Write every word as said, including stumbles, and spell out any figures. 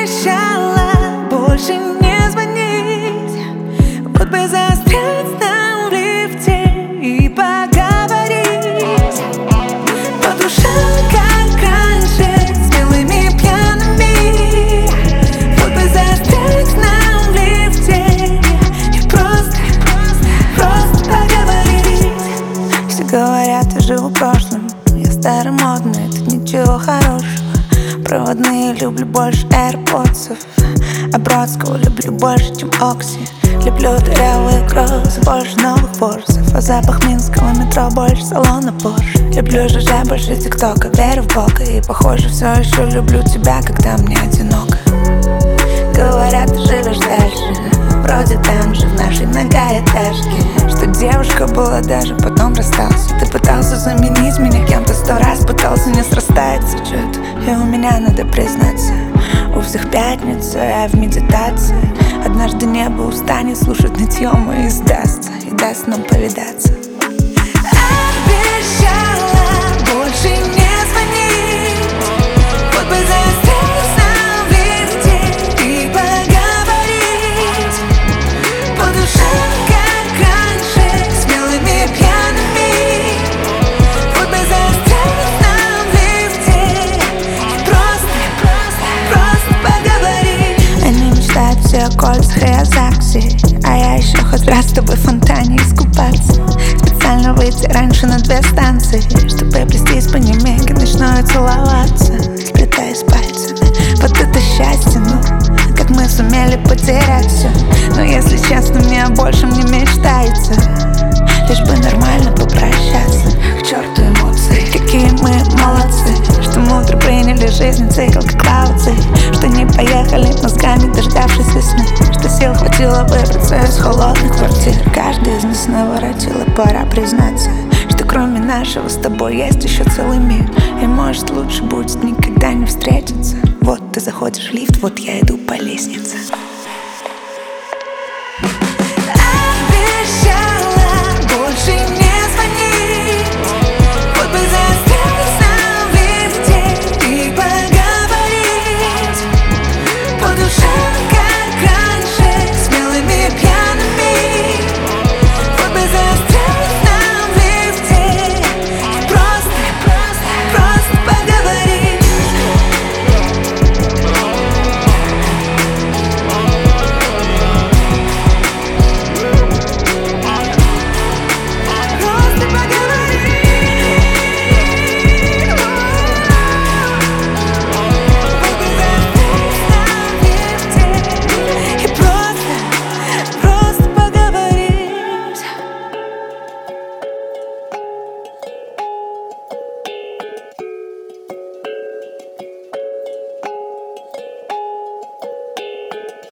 обещала больше не звонить. Вот бы застрять нам в лифте и поговорить по душам, как раньше, смелыми пьяными. Вот бы застрять нам в лифте и просто, просто поговорить. Все говорят, я живу прошлым, я старомодный, это ничего хорошего. Проводные люблю больше AirPods'ов, а Бродского люблю больше, чем Окси. Люблю дырявые кроссы, больше новых форсов, а запах минского метро больше салона Porsche. Люблю ЖЖ больше ТикТока, верю в Бога, и похоже все еще люблю тебя, когда мне одиноко. Говорят, ты живешь дальше, вроде там же, в нашей многоэтажке. Что девушка была даже, потом расстался. Ты пытался заменить меня кем-то сто раз, пытался, не срастается что-то. И у меня, надо признаться, у всех пятница, я в медитации. Однажды небо устанет слушать нытье мое и сдастся, и даст нам повидаться. Обещала больше не звонить. Вот бы застрять нам в лифте и поговорить по душам, как раньше, смелыми пьяными. Вот бы застрять нам в лифте и просто, просто, просто поговорить. Они мечтают все о кольцах и о ЗАГСе, а я еще хоть раз с тобой в фонтане искупаться. Специально выйти раньше на две станции, чтобы плестись по немеге, ночное целоваться, сплетаясь пальцами. Вот это счастье, ну, как мы сумели потерять все. Но если честно, мне больше не мечтается, лишь бы нормально попрощаться. К черту эмоции, какие мы молодцы, что мудро приняли жизнь цикл как лавцы, что не поехали мозгами, дождавшись весны, что сил хватило выбраться из холодных квартир. Каждый из нас наворотил, и пора признаться, что кроме нашего с тобой есть еще целый мир. И может лучше будет никогда не встретиться. Вот ты заходишь в лифт, вот я иду по лестнице.